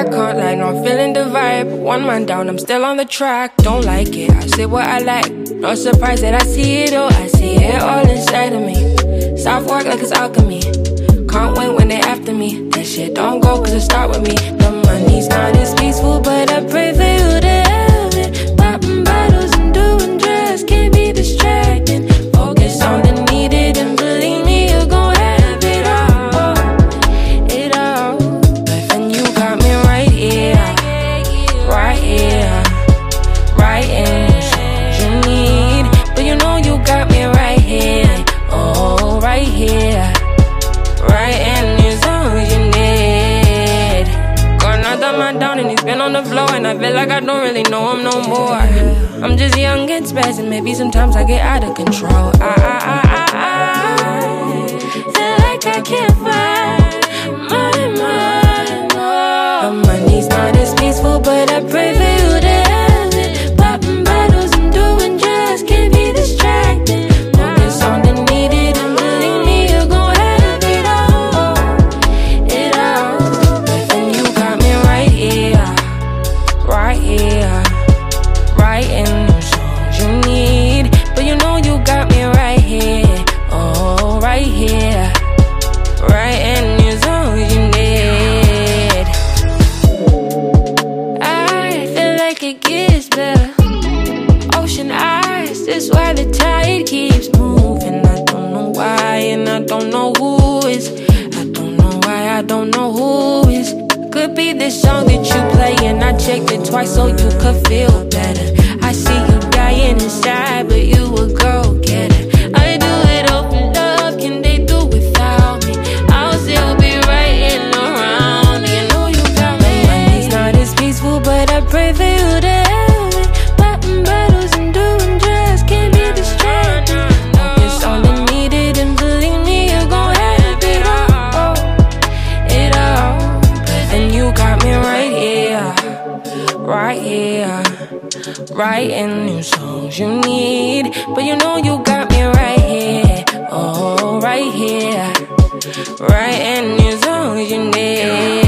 I can't lie, no, I'm feeling the vibe. One man down, I'm still on the track. Don't like it, I say what I like. Not surprised that I see it all, I see it all inside of me. Soft work like it's alchemy. Can't wait when they after me. That shit don't go cause it start with me. The money's not as peaceful, but I pray for you to have it. Popping bottles and doing drugs can't be distracting. Focus on the needed and believe me, you're gon' have it all. It all. But then you got me right here. Right here. Right in the songs you need. But you know you got me right here. Oh, right here. Right in your songs you need. Got another man down and he's been on the floor, and I feel like I don't really know him no more. I'm just young and spazzing, maybe sometimes I get out of control. I feel like I can't find money, no. The money's not as peaceful, but I pray for you to have it. Popping bottles and doing drugs can't be distracting. Focus on the needed and believe me, you're gon' have it all. It all. But then you got me right here. Right here. Right in the songs you need. But you know you got me right here. Oh, right here. Right in your songs you need. I feel like it gets better. Ocean eyes, that's why the tide keeps moving. I don't know why and I don't know who is. I don't know why, I don't know who is. Could be this song that you play and I checked it twice so you could feel better. I see you dying inside, but you a go-getter. I do it all for love, can they do without me? I'll still be right in around. You know you got me. Money's not as peaceful, but I pray for you to have it. Popping bottles and doing drugs can't be distracting. Focus on the needed and believe me, you're gon' have it all. It all. And you got me right here. Right here. Right in your songs you need. But you know you got me right here. Oh, right here. Right in your songs you need.